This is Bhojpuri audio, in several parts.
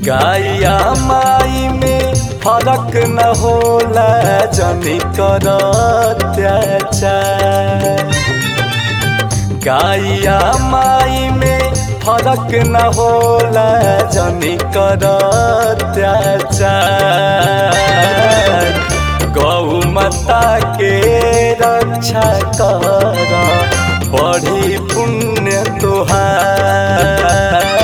गाया माई में फर्क न होला जनी कर अत्याचार। गाया माई में फर्क न होला जनी कर अत्याचार। गौ माता के रक्षा कर बढ़ी पुण्य तोहार।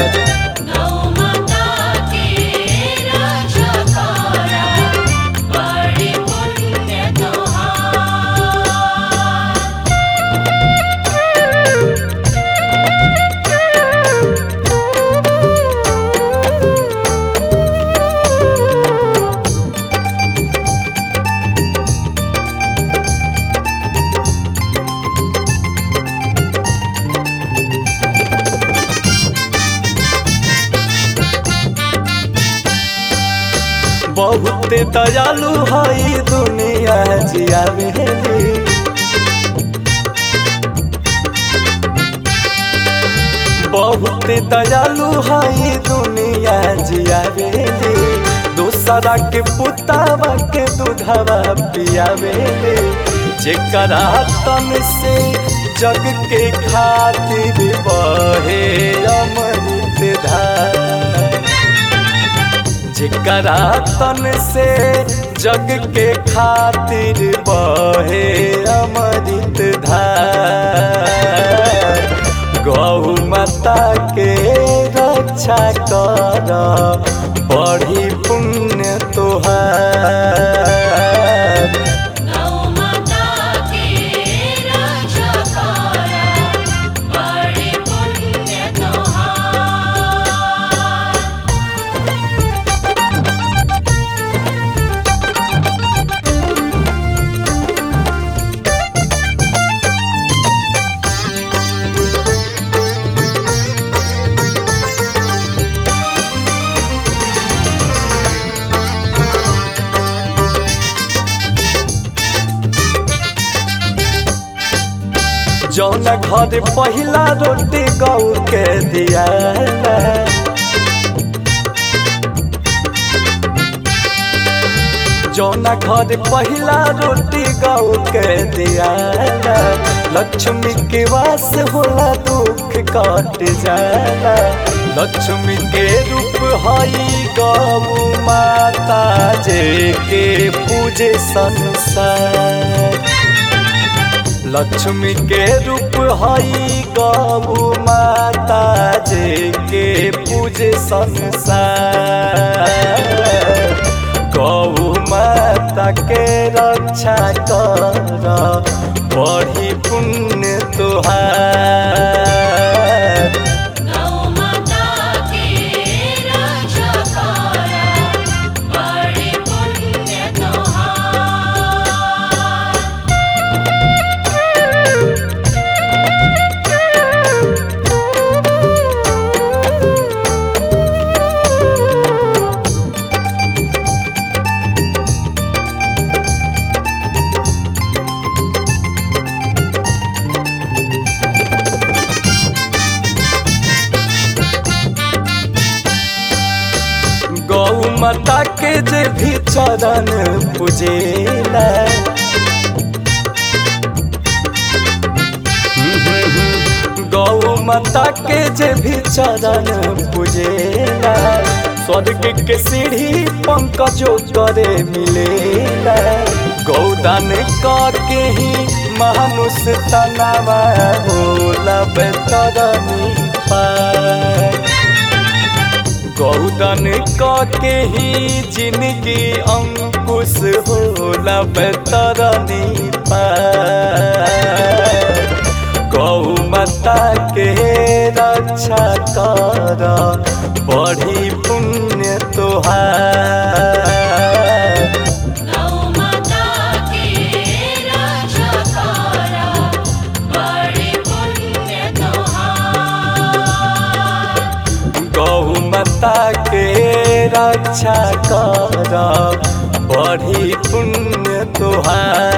बहुत दयालु हई दुनिया जियावेली। बहुत दयालु हई दुनिया जियावेली। दूसरा के पुतावा के दूधवा पियावेली। जेकरा तन से जग के खातिर बहे अमृत धार। जेकरा तन से जग के खातिर बहे अमृत धार। गौ माता के रक्षा कर बढ़ी पुण्य तोहार। जौना घर पहिला रोटी गौ के दियाला। जौना घर पहिला रोटी गौ के दियाला। लक्ष्मी के वास होला दुख कट जाला। लक्ष्मी के रूप हई गौ माता जे के पूजे संसार। लक्ष्मी के रूप हई गौ माता जे के पूजे संसार। गौ माता के रक्षा कर बढ़ी पुण्य तोहार। गौ माता के जे भी चरण पूजेला। गौ माता के जे भी चरण पूजेला। स्वर्ग के सीढ़ी पंकजो करे मिलेला। गौदान के ही मानुष तनावा होला बेतरनी पार। गौदान के ही जिंदगी अंकुश होला बेतरनी पार। गौ माता के रक्षा कर बढ़ी पुण्य तोहार। गौ माता के रक्षा कर बढ़ी पुण्य तोहार।